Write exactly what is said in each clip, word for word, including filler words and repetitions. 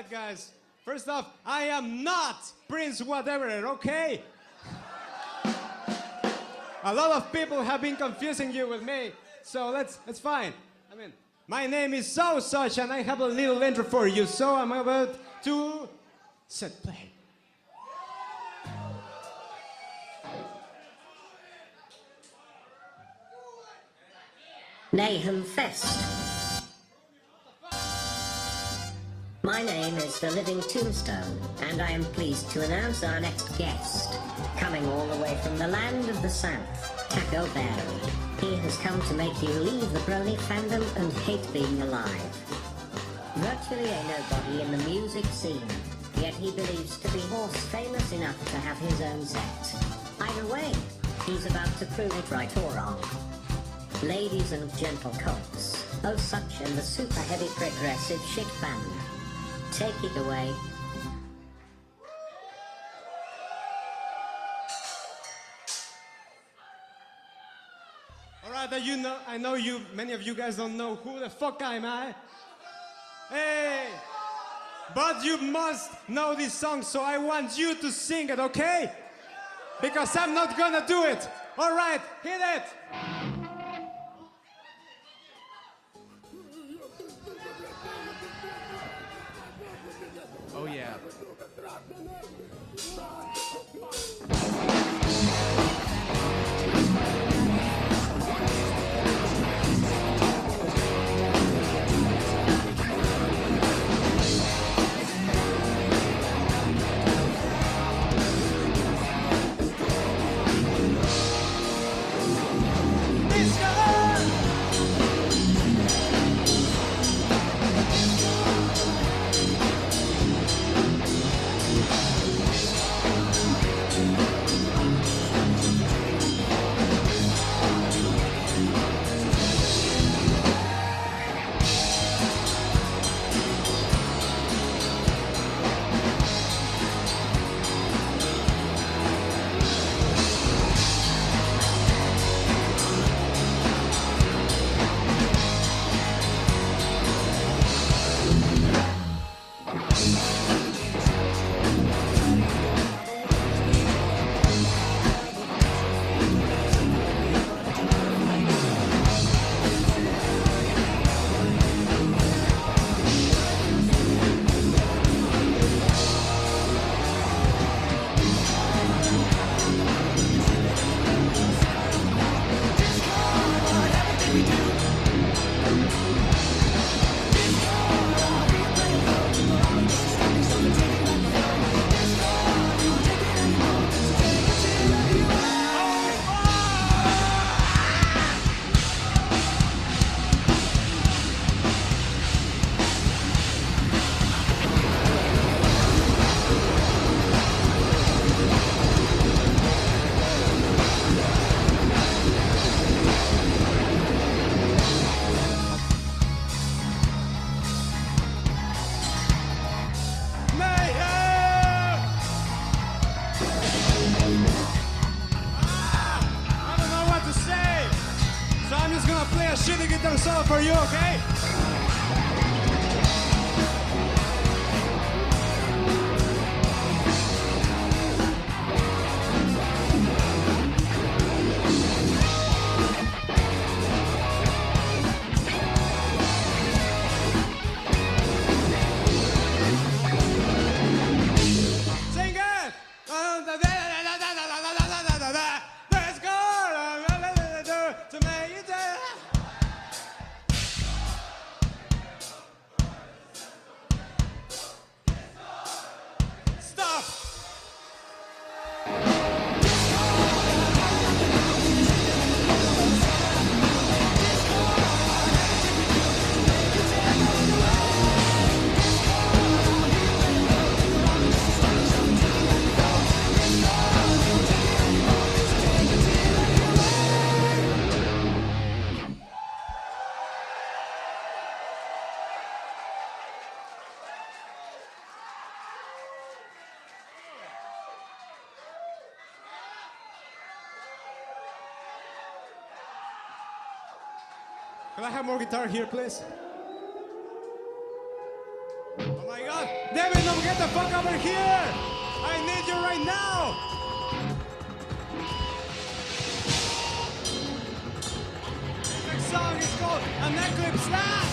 right, guys. First off, I am not Prince whatever, okay? A lot of people have been confusing you with me, so let's, it's fine. I mean, my name is So Such, and I have a little intro for you, so I'm about to set play. Nahum Fest. My name is The Living Tombstone, and I am pleased to announce our next guest. Coming all the way from the land of the South, Taco Berry. He has come to make you leave the Brony fandom and hate being alive. Virtually a nobody in the music scene, yet he believes to be horse famous enough to have his own set. Either way, he's about to prove it right or wrong. Ladies and gentle colts, Oh Such and the super heavy progressive shit band. Take it away. All right, that you know, I know you, many of you guys don't know who the fuck am I. Hey, but you must know this song, so I want you to sing it, okay? Because I'm not gonna do it. All right, hit it. Oh yeah. Shitty guitar solo for you, okay? Sing it! Let's go! To make it Can I have more guitar here, please? Oh my god! David, no, get the fuck over here! I need you right now! The next song is called An Eclipse Now!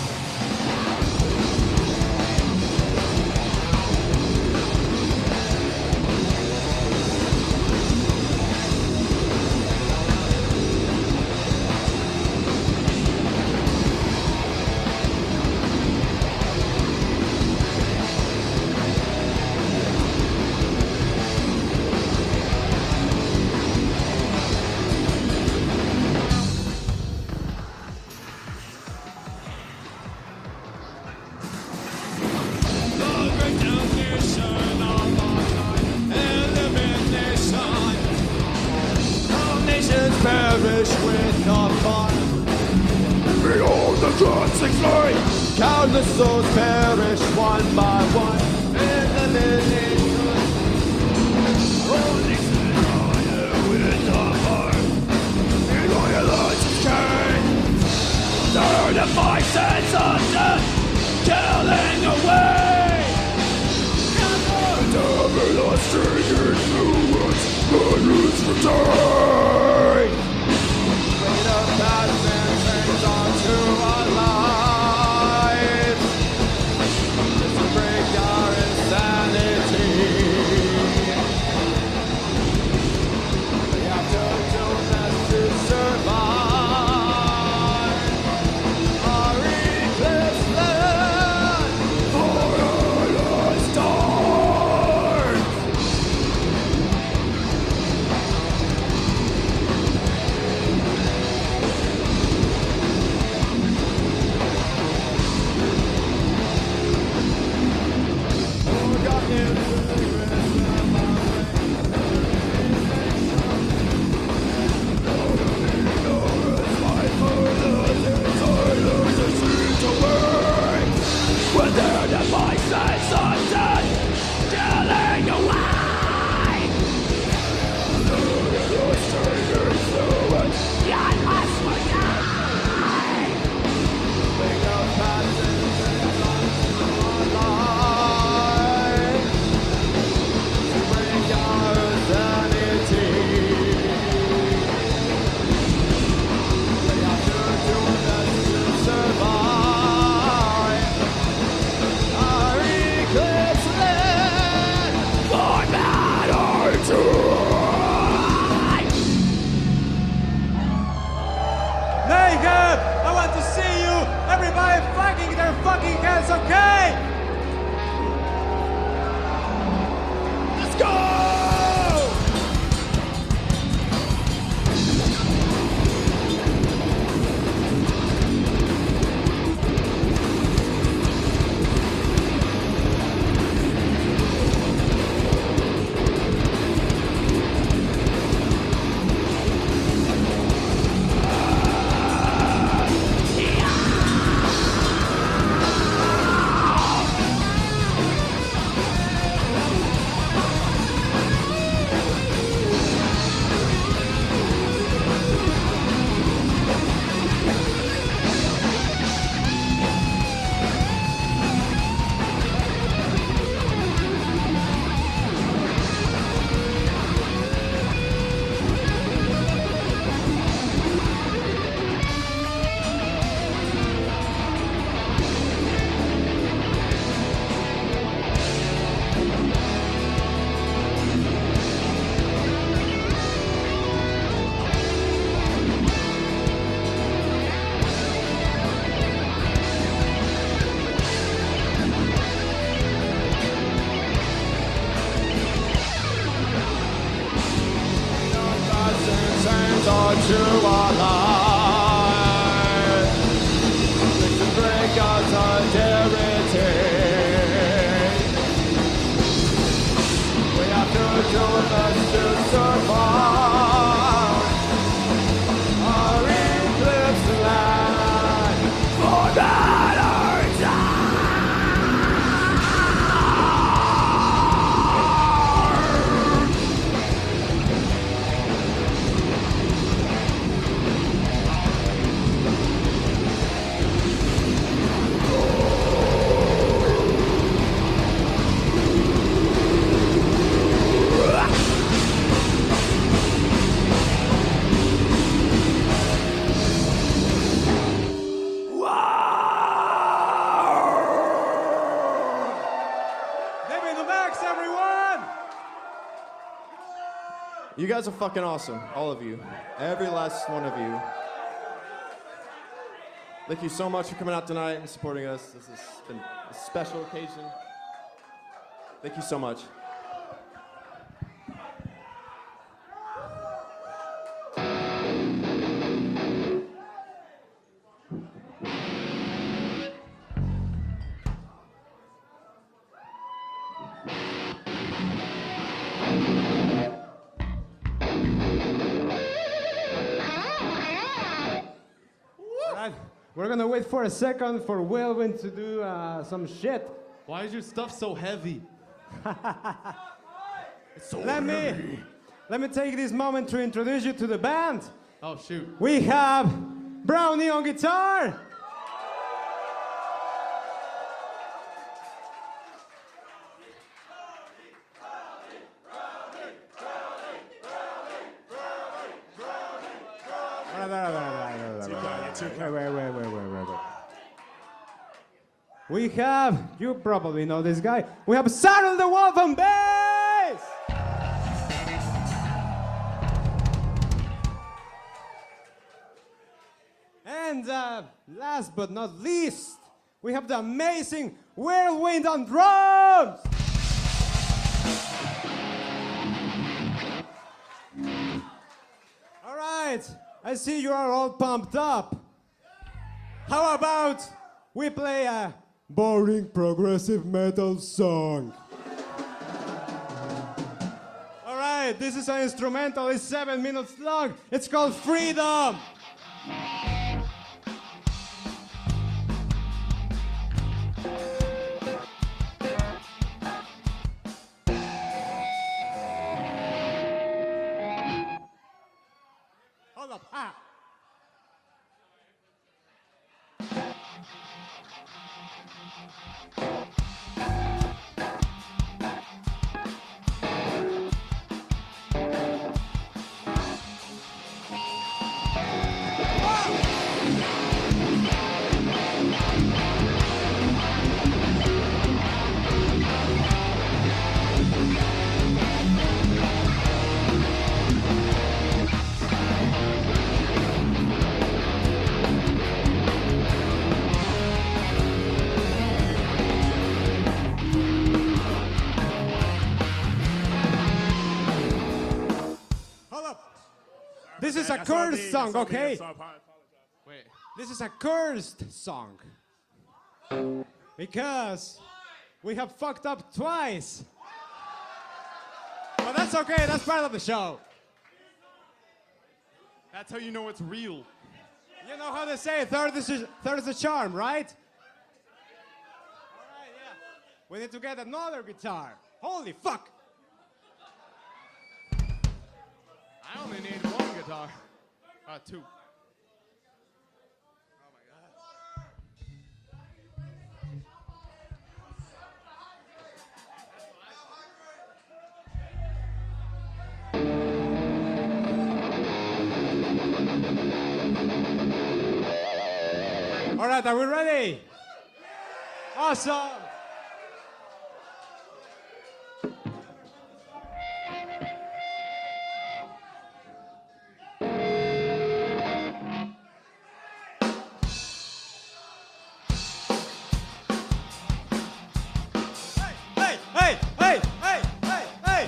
Perish with the fire. Behold the dancing flame. Countless souls perish one by one. In the living all nations fire with the fire. In all your lives is chain. Turn the voices of death, killing away. And everlasting influence, the roots return. The past and turns onto our lives. Just to break our insanity. We have to do best to survive. Our eclipse land, paradise stars. When their devices are dead, killing away. Yet must we die. Think of passions and onto our lives to break our sanity. We have to do our best to survive. Our eclipse land for better to Mayhem! I want to see you! Everybody fucking their fucking hands, okay? Let's go! To our lives, to break our solidarity. We have to do our best to survive. Our eclipse land for better times. everyone! You guys are fucking awesome, all of you. Every last one of you. Thank you so much for coming out tonight and supporting us. This has been a special occasion. Thank you so much. Alright, we're gonna wait for a second for Wilwin to do uh, some shit. Why is your stuff so heavy? Let me, let me take this moment to introduce you to the band. Oh, shoot. We have Brownie on guitar. Wait, wait, wait, wait, wait, wait, wait. We have, you probably know this guy. We have Saddle the Wolf on bass. And uh, last but not least, we have the amazing Whirlwind on drums. All right, I see you are all pumped up. How about we play a boring progressive metal song? All right, this is an instrumental. It's seven minutes long. It's called Freedom. Hold up. Ah. Hold up. This is a cursed song, okay? Wait. This is a cursed song. Because we have fucked up twice. But that's okay, that's part of the show. That's how you know it's real. You know how they say third is a, third is a charm, right? All right, yeah. We need to get another guitar. Holy fuck. I only need one guitar. Uh, two. All right, are we ready? Awesome. Hey, hey, hey, hey, hey, hey.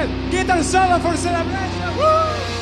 Alright, guitar solo for celebration. Woo!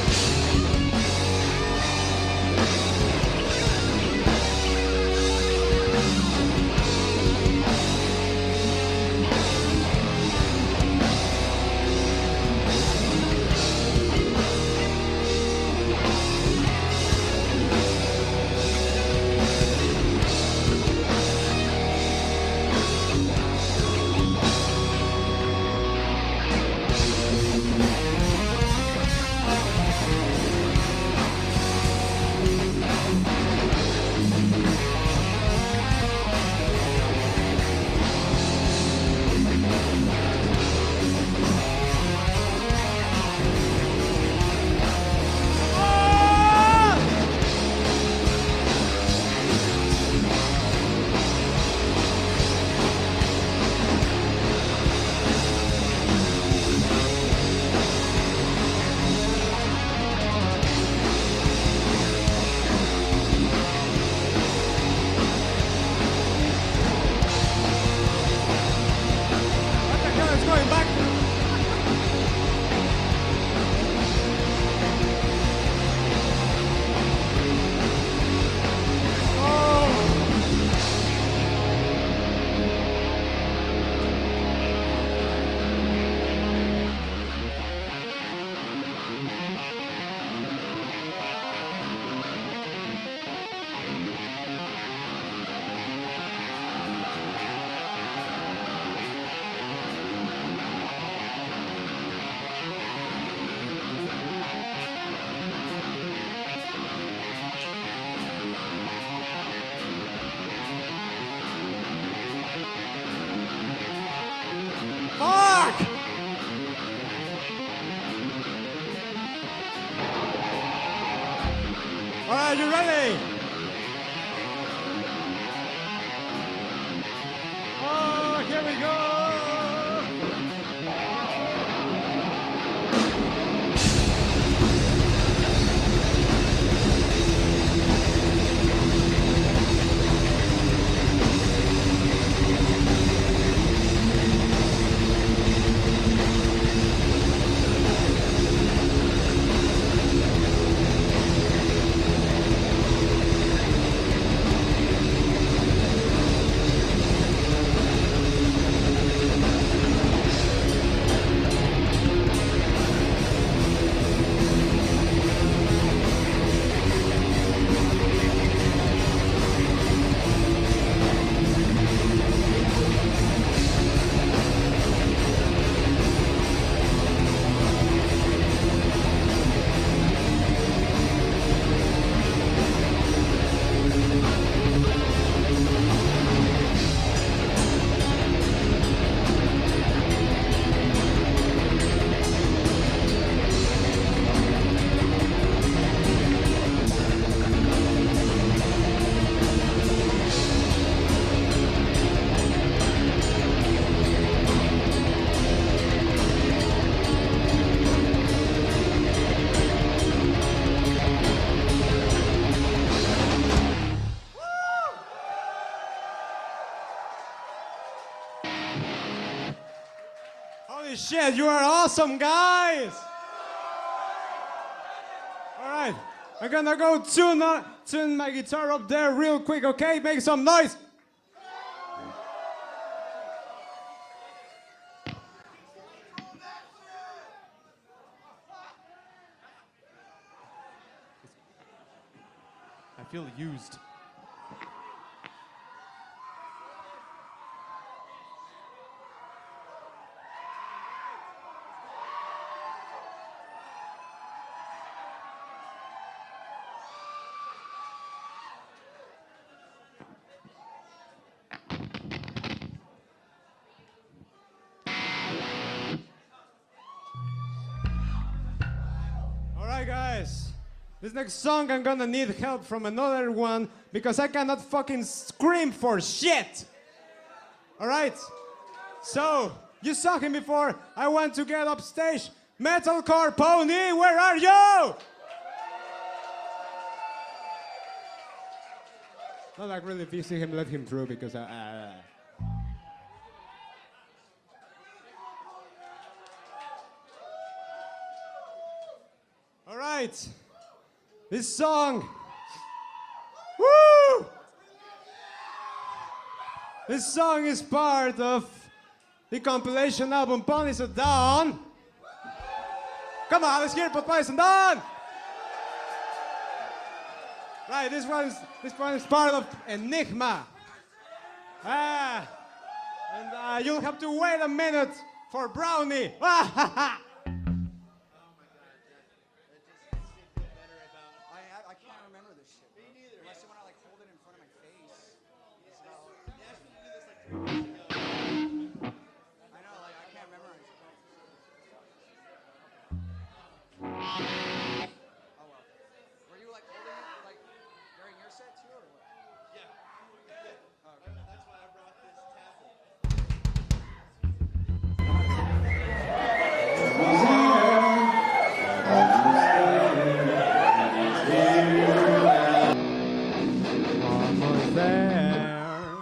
Are you ready? Oh, here we go. Holy shit, you are awesome, guys! Alright, I'm gonna go tune, uh, tune my guitar up there real quick, okay? Make some noise! I feel used. Alright guys, this next song I'm gonna need help from another one because I cannot fucking scream for shit! Alright? So, you saw him before, I want to get upstage. Metalcore Pony, where are you? Not like really if you see him, let him through because I... Uh, right. This song. Woo! This song is part of the compilation album Ponies at Dawn. Come on, let's hear it for Ponies at Dawn. Right, this one is this one is part of Enigma. Ah, and uh, you'll have to wait a minute for Brownie. I, I can't remember this shit. Me neither. Unless you want to like hold it in front of my face. So, I know, like I can't memorize it. Oh well. Were you like holding it like during your set too, or what? Yeah. Oh, okay. That's why I brought this tablet. Almost there.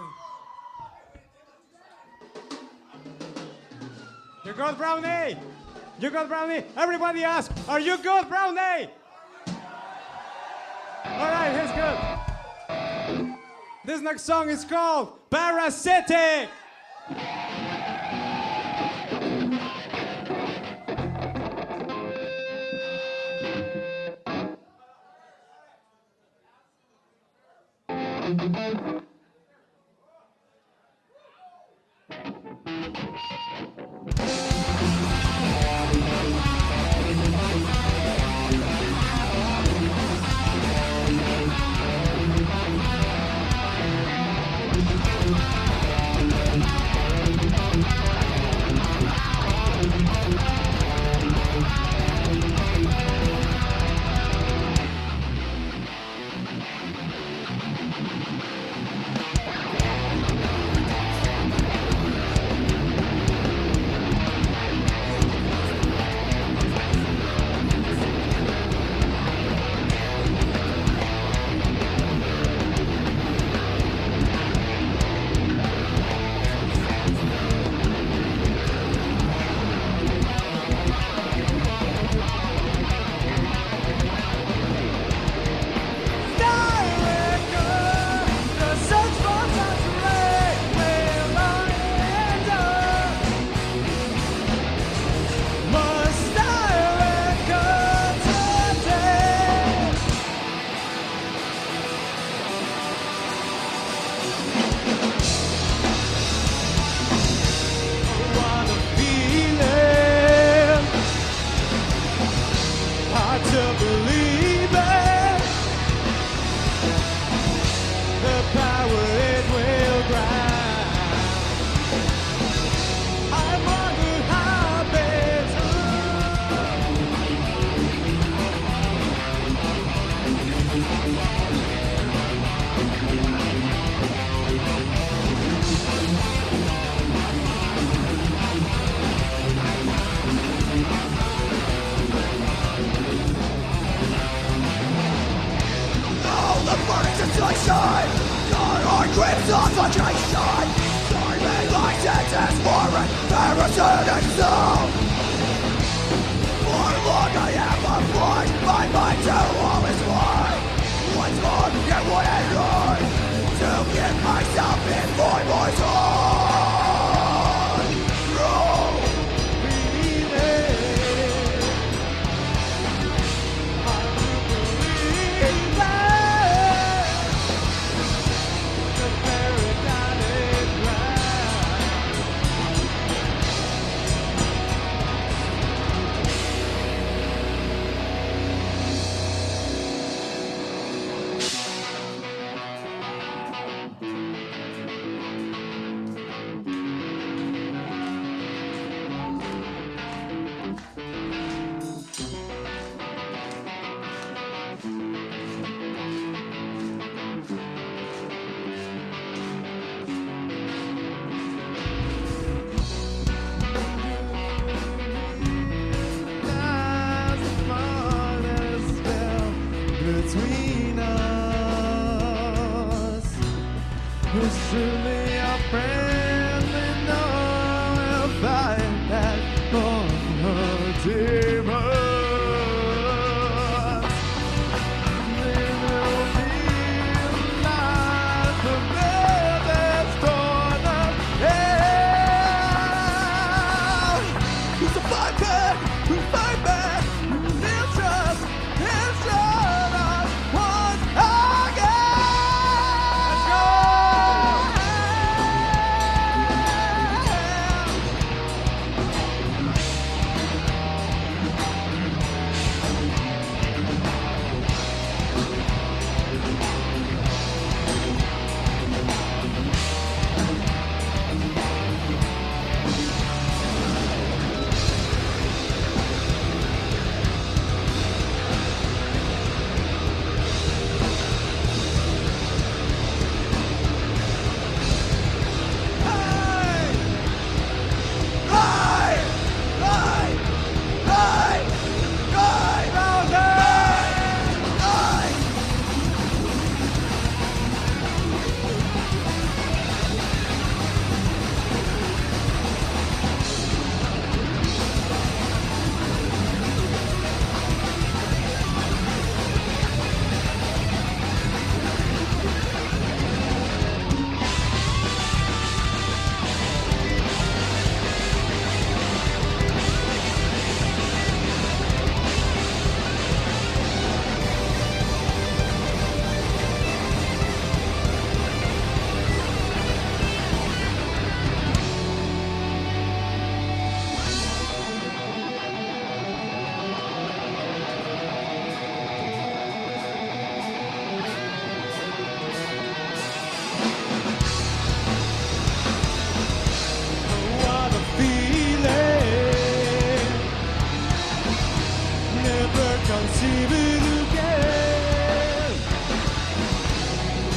You good, Brownie? You good, Brownie? Everybody ask, are you good, Brownie? All right, here's good. This next song is called Parasitic.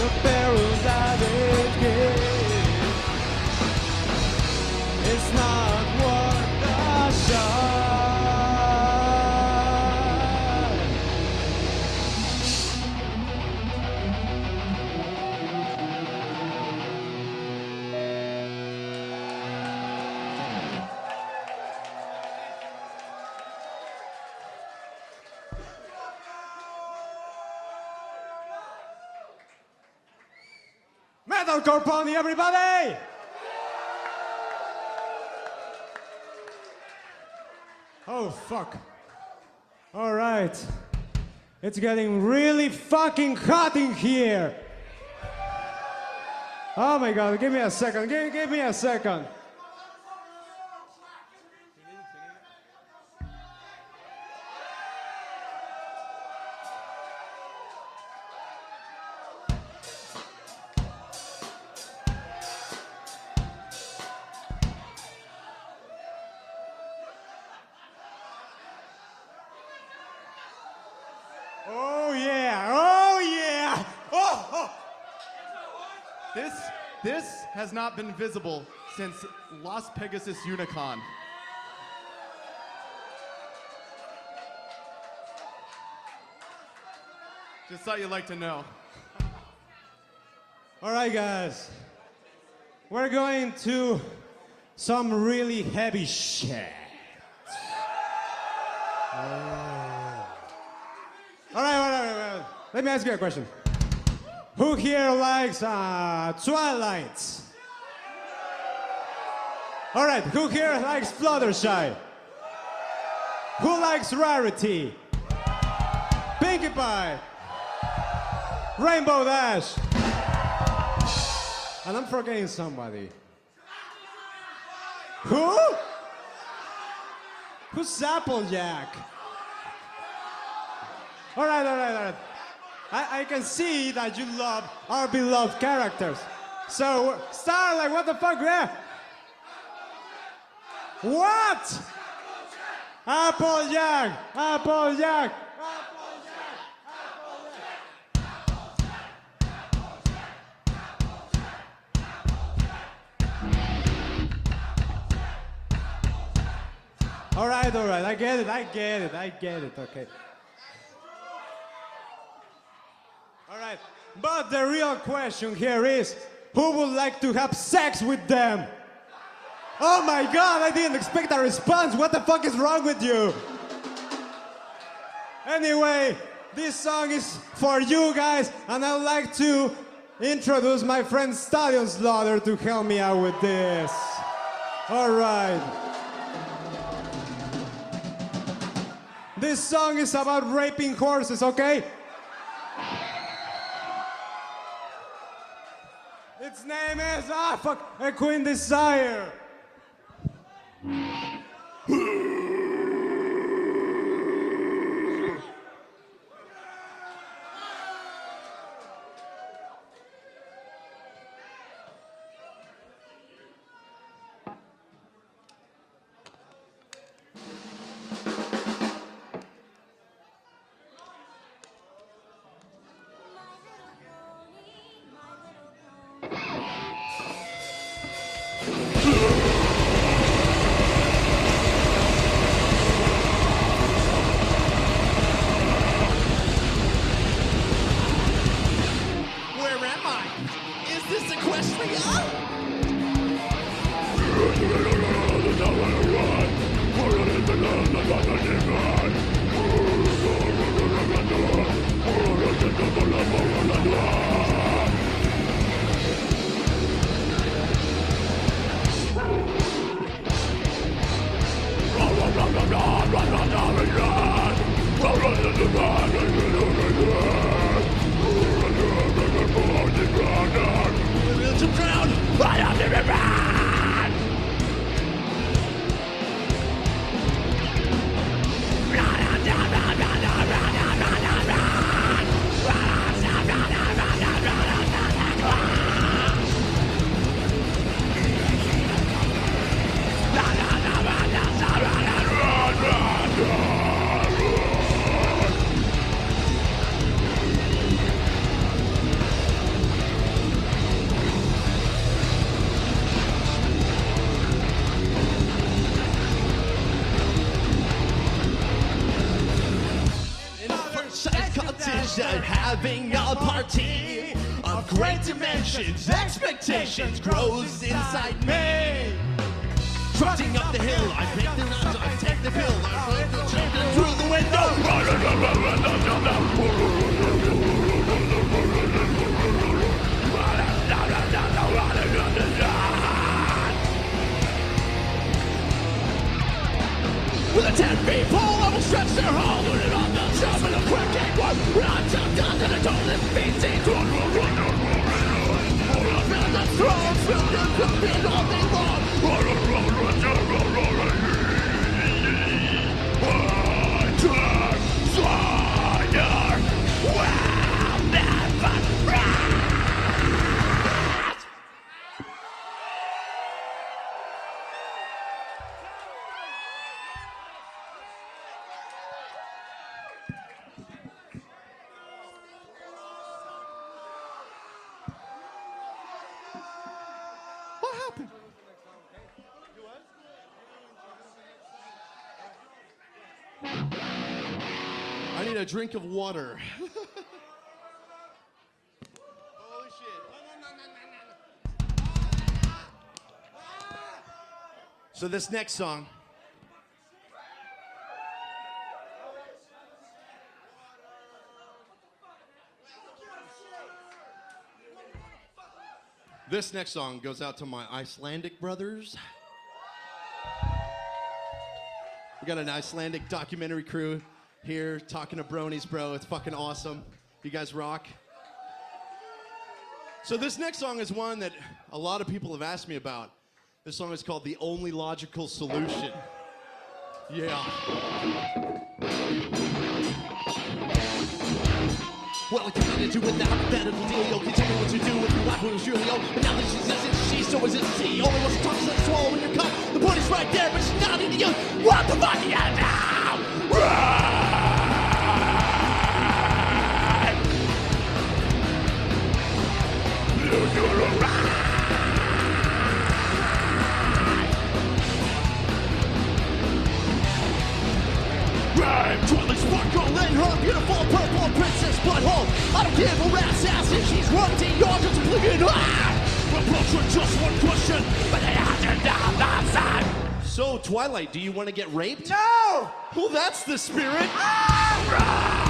the barrels that it gives. It's not worth the shot. Metalcore Pony, everybody! Oh, fuck. All right. It's getting really fucking hot in here. Oh my god, give me a second. Give, give me a second. Oh yeah, oh yeah, oh, oh. This this has not been visible since Las Pegasus Unicon. Just thought you'd like to know. All right, guys. We're going to some really heavy shit. All right, all right, all right. Let me ask you a question. Who here likes uh, Twilight? All right, who here likes Fluttershy? Who likes Rarity? Pinkie Pie? Rainbow Dash? And I'm forgetting somebody. Who? Who's Applejack? All right, all right, all right. I, I can see that you love our beloved characters. So, Starlight, what the fuck, yeah? What? Applejack! Applejack! All right, all right, I get it, I get it, I get it, okay. All right, but the real question here is, who would like to have sex with them? Oh my god, I didn't expect a response. What the fuck is wrong with you? Anyway, this song is for you guys, and I would like to introduce my friend Stallion Slaughter to help me out with this. All right. This song is about raping horses, okay? Its name is, ah, fuck, A Queen Desire. Where am I? Is this Equestria? To drown, I have to be back. Run, run, run, run, run, run, run, run, run. Run, run, run, run, run, run. having a party of great dimensions. Expectations grows inside me. Trotting up the hill, I break the nuts, I take the pill, I break the children through the window. With a ten feet pole, I will stretch their hole, put it on the top of the cracking one. When I'm jumped down to the toilet, feet seen. Run, run, run, run, run, run. Feel the throne, feel the cooking all day long. Run, run, run, run, run, run, run, run. One, two, fire will never rise. What happened? I need a drink of water. Holy shit. So this next song. This next song goes out to my Icelandic brothers. We got an Icelandic documentary crew here talking to bronies, bro. It's fucking awesome. You guys rock. So this next song is one that a lot of people have asked me about. This song is called The Only Logical Solution. Yeah. Well, I committed to it, the hypothetical deal. You'll continue what you do with your life when it's really old. But now that she's isn't she, so is it she. Only wants to talk to swallow in your cup. The point is right there, but she's not into you. What the fuck are you now? Right! You're right! Right! Twirling sparkle in her beautiful purple princess butthole. I don't give a rat's ass if she's running yards of oblivion. Ah! Approach with just one question, but they have to down that side. So, Twilight, do you want to get raped? No! Well, that's the spirit. Ah!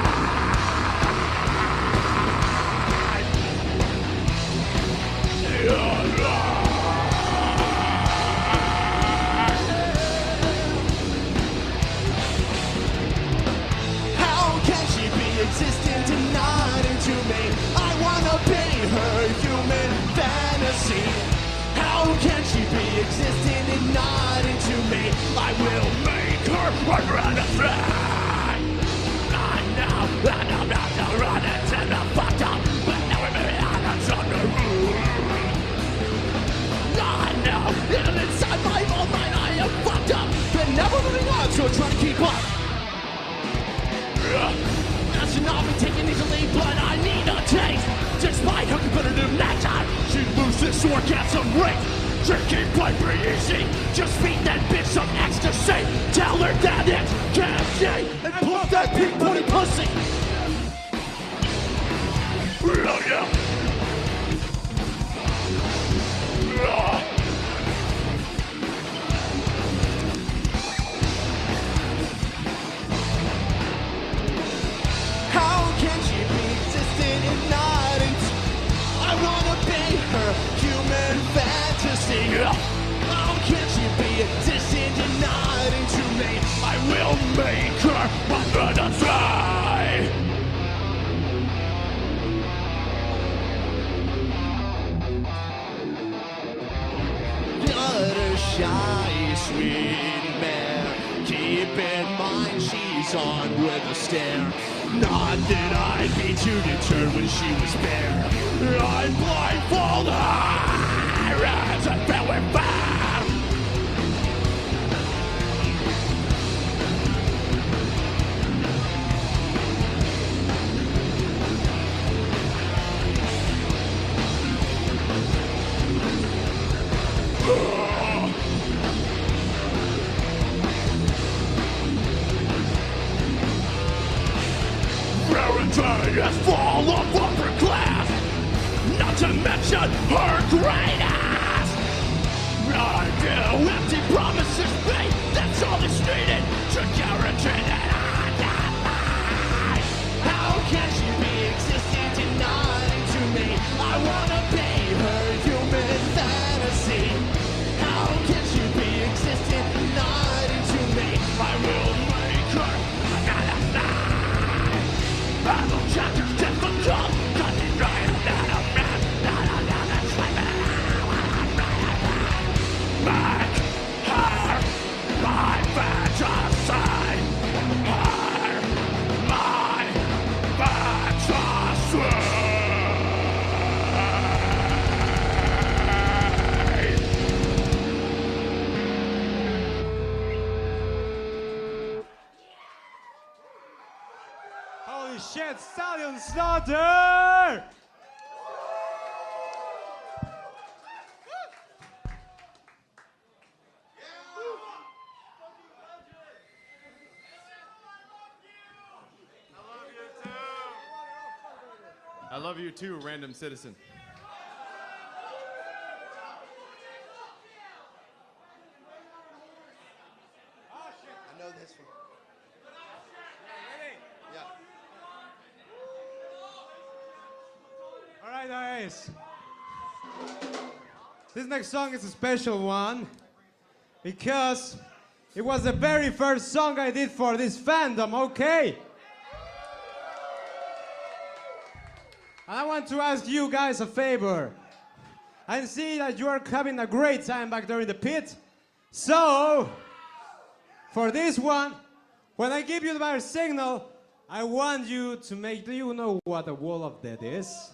How can she be existent and not into me? I wanna be her human fantasy. How can she be existent and not into me? I will make her run, run, fly. I know, I know, I know, run into the bottom, but now we're moving on the roof. I know, and inside my own mind I am fucked up, but never moving on, so try to keep up. I should not be taken easily, but I need a taste. Despite her competitive nature, she loses orgasm rate. Drinking might be easy, just feed that bitch some ecstasy. Tell her that it's candy, and pump that pink booty pussy. Oh, yeah. Oh. How can she be existent and not into? I wanna be her human fantasy. How can she be existent and not into me? I will make her under the sky. Fluttershy, sweet mare. Keep in mind she's on with a stare. Not that I'd be too deterred when she was bare. I'm blindfolded, as a belly fire. Valentine has fallen. not to mention her greatness. I do empty promises made, that's all that's needed to guarantee that I can lie. How can she be existing, denying to me? I wanna be her human fantasy. How can she be existing, denying to me? I will make her lie. Battle chapters difficult, cause it's right that I'm not, not, not, not, not, Make her my fantasy. Her my fantasy. Holy shit, Stallion Slaughter! I love you too, random citizen. I know this one. Yeah. All right, guys. This next song is a special one because it was the very first song I did for this fandom, okay? And I want to ask you guys a favor. I see that you are having a great time back there in the pit. So, for this one, when I give you my signal, I want you to make, do you know what a wall of death is?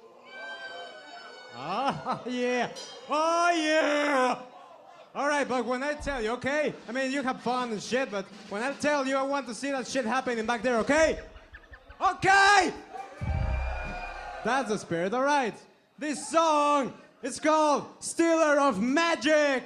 Oh, yeah. Oh, yeah. All right, but when I tell you, okay? I mean, you have fun and shit, but when I tell you, I want to see that shit happening back there, okay? Okay! That's the spirit, all right. This song is called Stealer of Magic.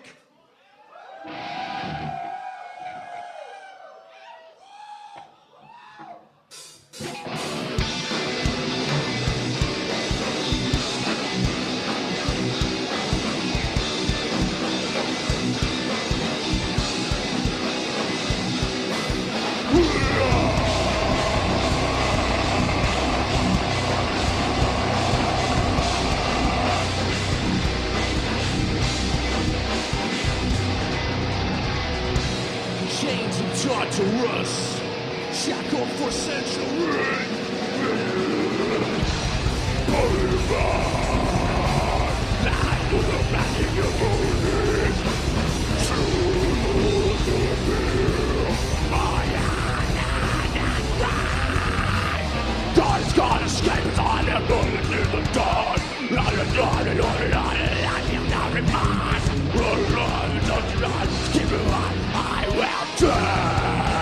Chains and torturous, shackled for centuries. God's gonna escape us all, they're going to the dawn. Not a dawn, and on and on, and I am not remorse. Run, run, don't run, keep it on, I will turn.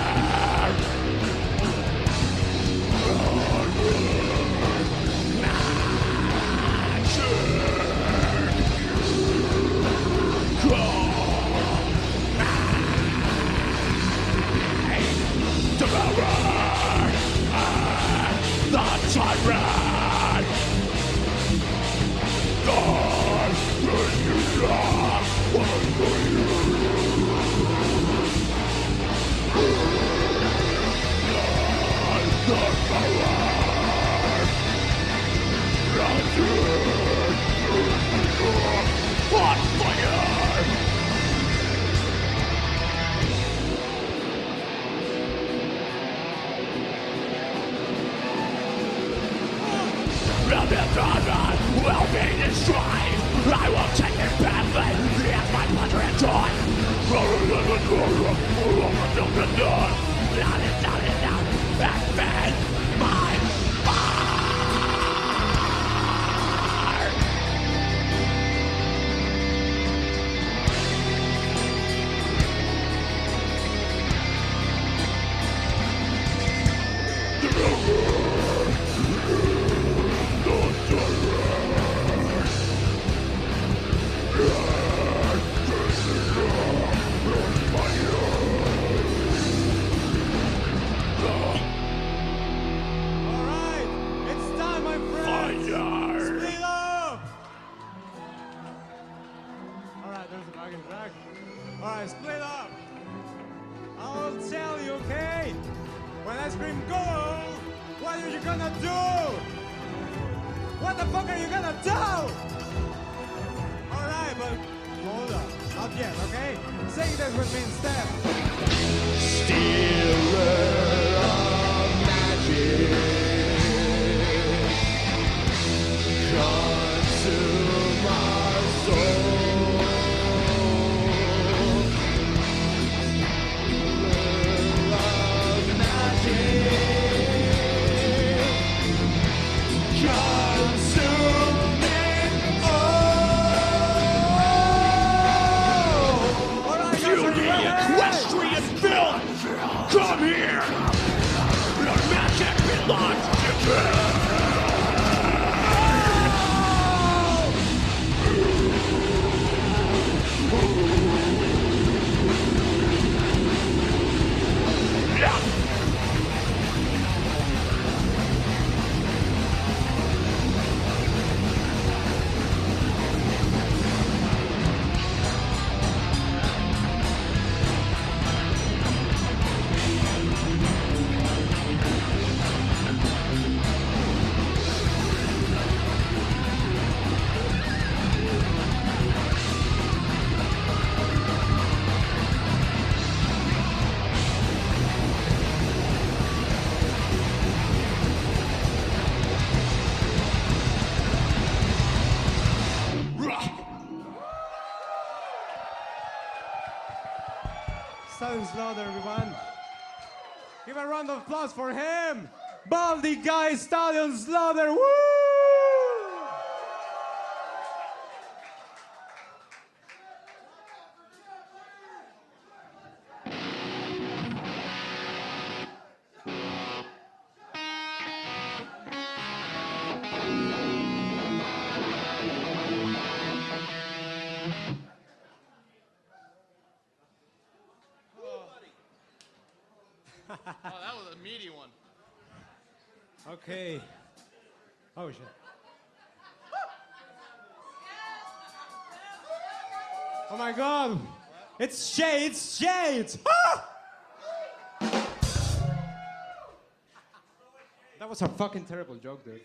The tyrant! God, when you love, what will you? The power! On fire! Will be destroyed. I will take it badly. It's my pleasure and joy. Down and down and down. And then my fire. Alright, split up. I'll tell you, okay? When I scream go, what are you gonna do? What the fuck are you gonna do? Alright, but hold up. Not yet, okay? Say this with me instead. Stealer of magic, consume our soul. Stealer of magic, consume it all. Alright, guys, are you ready? Equestrian villain, come here! Your magic belongs to me! Stallion Slaughter, everyone. Give a round of applause for him. Baldy Guy Stallion Slaughter. Woo! Oh, that was a meaty one. Okay. Oh shit. Oh my god. It's Shades, Shades. Ah! That was a fucking terrible joke, dude.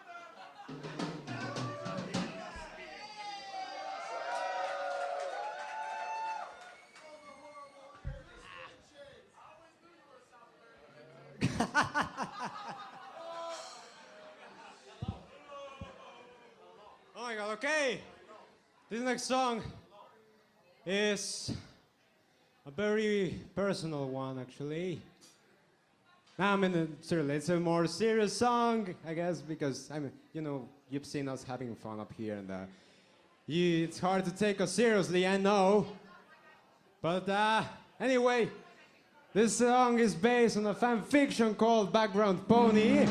Oh my god, okay. This next song is a very personal one, actually. I mean, uh, seriously, it's a more serious song, I guess, because, I mean, you know, you've seen us having fun up here, and uh, you, it's hard to take us seriously, I know. But uh, anyway, this song is based on a fan fiction called Background Pony.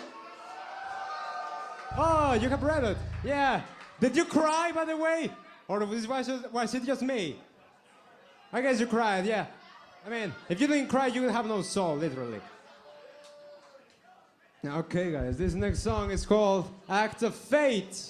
Oh, you have read it? Yeah. Did you cry, by the way? Or was, was, it, was it just me? I guess you cried, yeah. I mean, if you didn't cry, you would have no soul, literally. Okay, guys, this next song is called Act of Fate.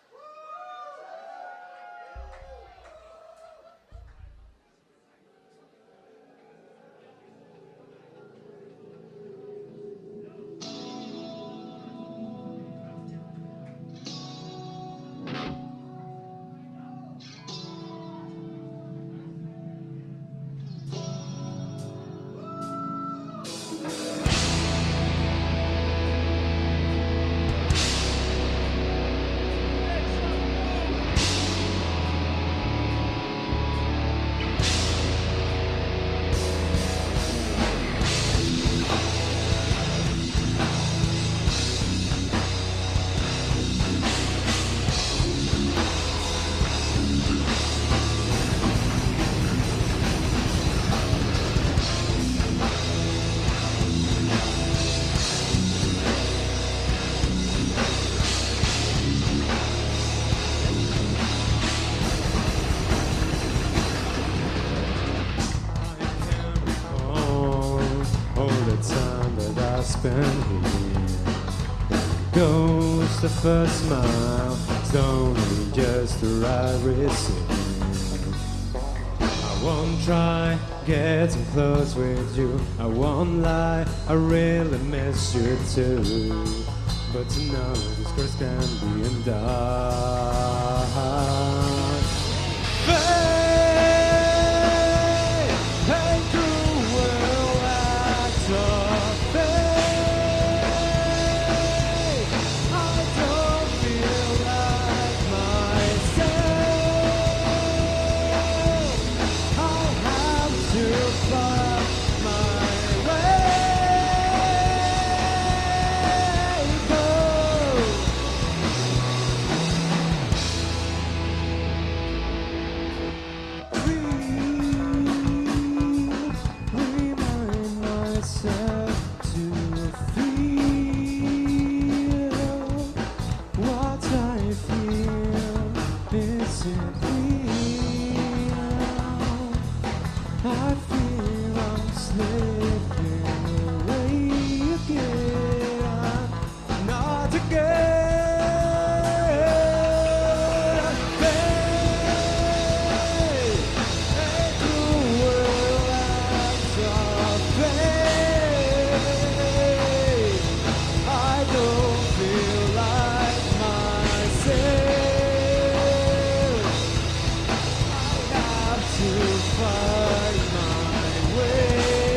Ghost of a smile, it's only just the right receipt. I I won't try getting close with you. I won't lie, I really miss you too. But to know these girls can be undone. Fate and cruel acts of fate. I don't feel like myself. I have to find my way. Remind myself to feel what I feel. Is it real? I feel I'm slipping away again, not again. Fate and cruel acts of fate. I don't feel like myself. I have to find my way.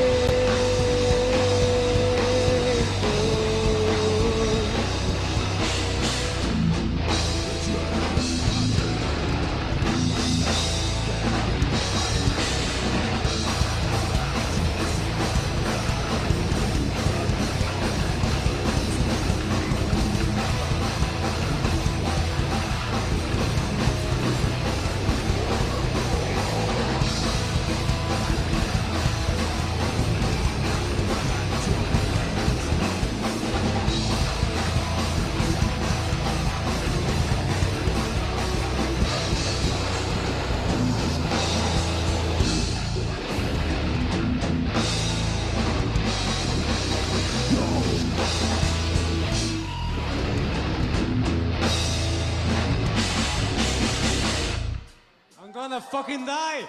I'm gonna fucking die.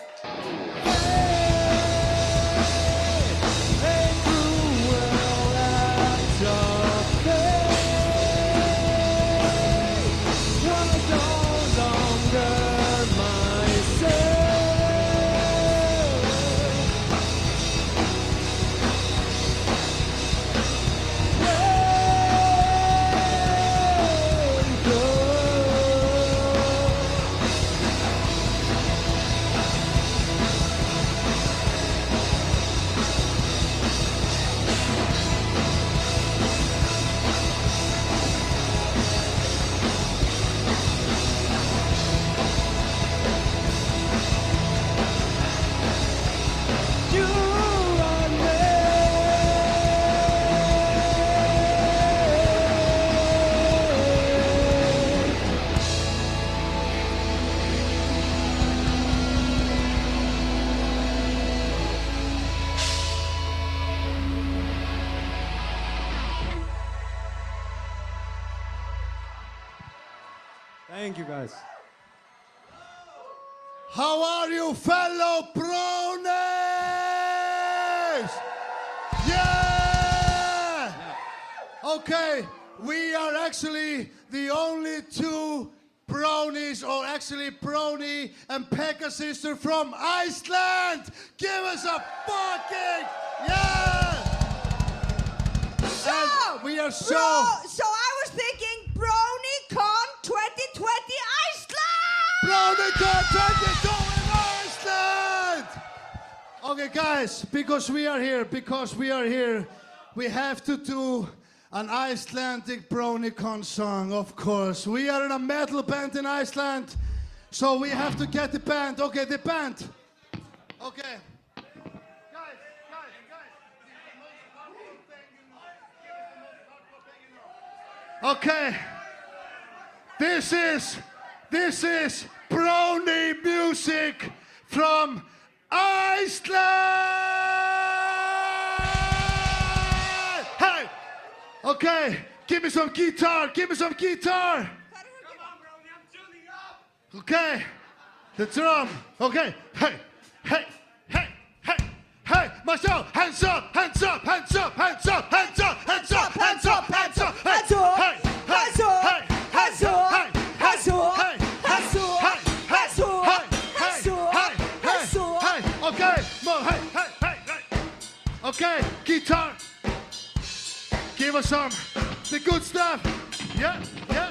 Thank you guys. How are you, fellow bronies? Yeah! Okay, we are actually the only two bronies, or actually Brony and Pekka sister from Iceland. Give us a fucking yeah! So, And we are so. Bro, so I was thinking BronyCon twenty twenty Iceland! BronyCon twenty-two in Iceland! Okay, guys, because we are here, because we are here, we have to do an Icelandic BronyCon song, of course. We are in a metal band in Iceland, so we have to get the band. Okay, the band. Okay. Guys, guys, guys. Okay. This is, this is Brony music from Iceland! Hey! Okay, give me some guitar, give me some guitar! Okay, the drum, okay, hey! my show. Hands up, hands up, hands up, hands up, hands up, hands up, hands up, hands up, Hands up, hey, hands up, hey, hands up, hey, hands up, hey, hands up, hey, hands up, hey, hands up, hey, hands up. hey, hey, okay, mo, hey, hey, hey, hey. Okay, guitar. Give us some the good stuff. Yeah, yeah.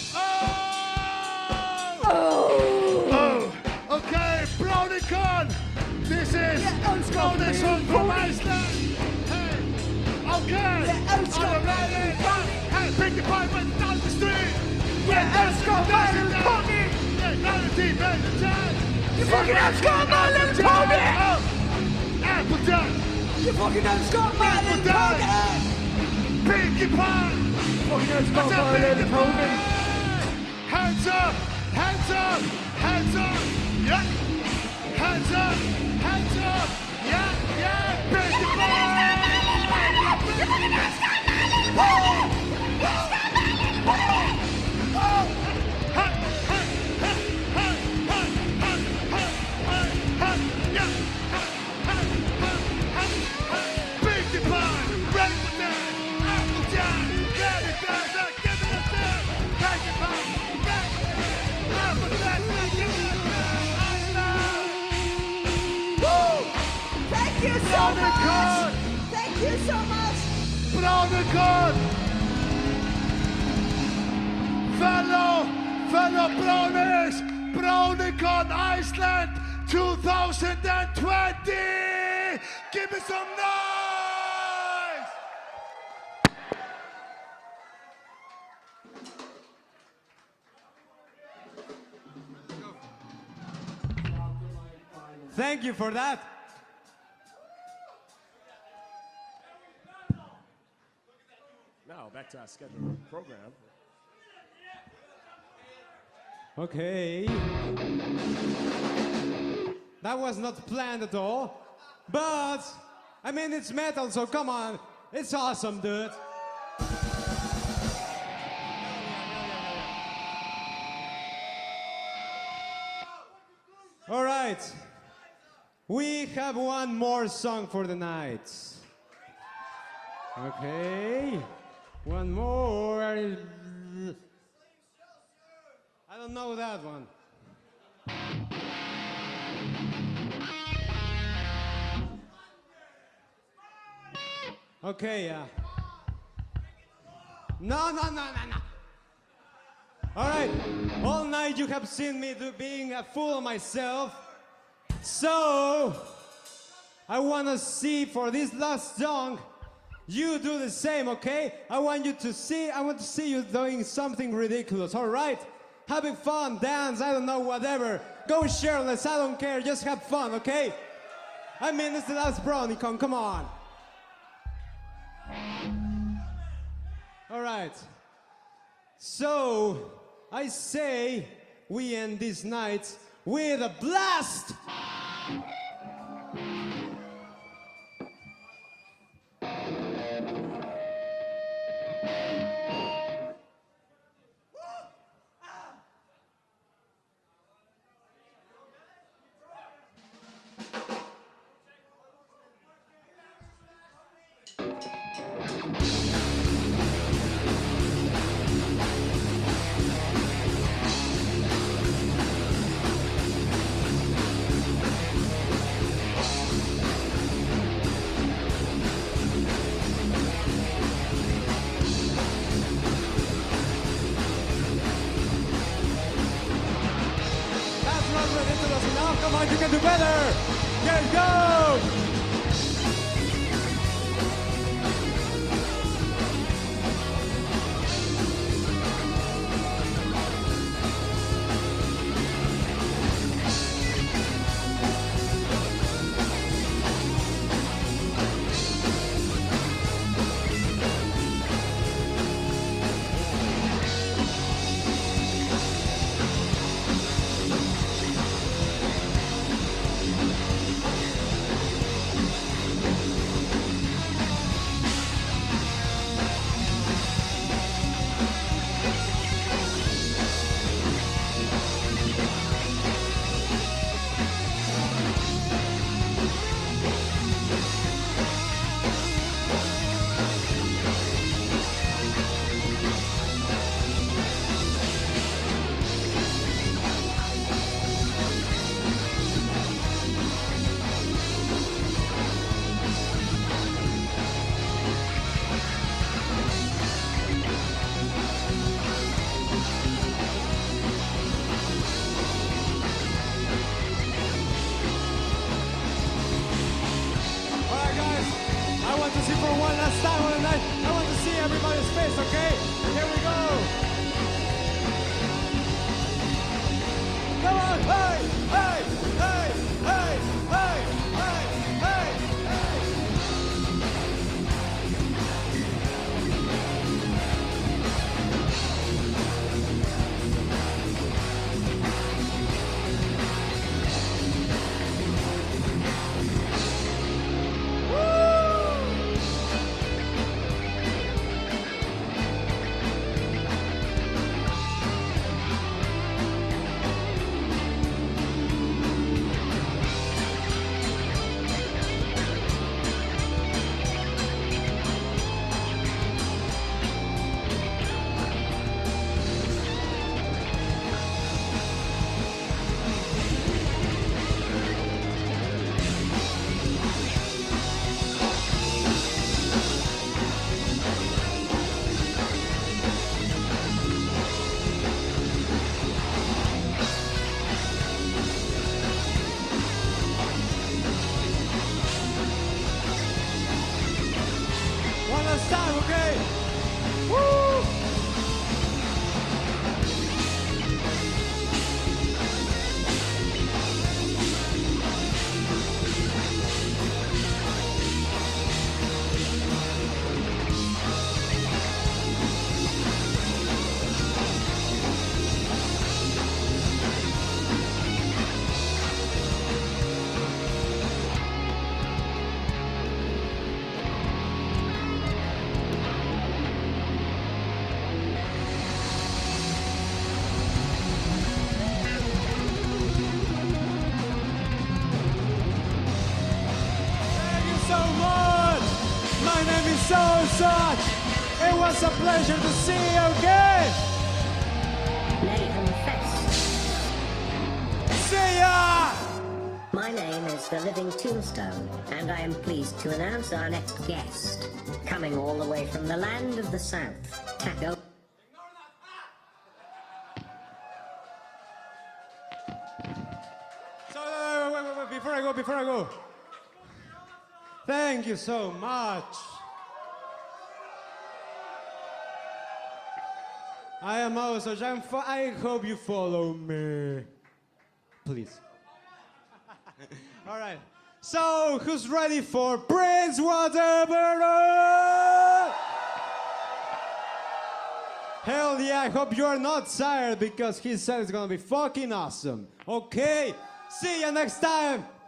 Oh! Oh! Okay, Brownicon. This is Yeah, I'll stop Brownie me. song from Iceland. Hey, okay. Yeah, I'll stop Are you ready? Hey, pick the pipe and down the street. Yeah, I'll stop me. Pony. Yeah, down the deep end of town. You fucking Ascot, my little pony. Oh, apple duck. You fucking Ascot, my little pony. Pinkie Pie! Fucking Ascot, What's up, my little Pinkie pony. Pie? Hands up! Hands up! Hands up! Yeah! Hands up! Hands up! Yeah! Yeah! Pinkie Thank you so much. Thank you so much. Brownicon! Fellow, fellow Brownies! Brownicon Iceland twenty twenty! Give me some noise! Thank you for that. Now, back to our scheduled program. Okay. That was not planned at all. But, I mean, it's metal, so come on. It's awesome, dude. All right. We have one more song for the night. Okay. One more. I don't know that one. Okay, yeah. No, no, no, no, no. All right. All night you have seen me do being a fool of myself. So, I want to see for this last song, you do the same, okay? I want you to see, I want to see you doing something ridiculous, all right? Having fun, dance, I don't know, whatever. Go shirtless, I don't care, just have fun, okay? I mean, it's the last BrownieCon, come on. All right. So, I say we end this night with a blast! Come on, you can do better! Let's go! tonight. I want to see everybody's face, okay? Here we go. Come on, hey, hey, hey, hey, hey, hey, hey, hey. One last time, okay? Woo! Thank you so much. My name is So Such. It was a pleasure to see you again. Mayhem Fest. See ya. My name is The Living Tombstone, and I am pleased to announce our next guest. Coming all the way from the land of the South, Taco. So, uh, wait, wait, wait, before I go, before I go. Thank you so much. I am also Jean. Fo- I hope you follow me. Please. All right. So, who's ready for Prince Waterbury? Hell yeah, I hope you are not tired because he said it's gonna be fucking awesome. Okay, see you next time.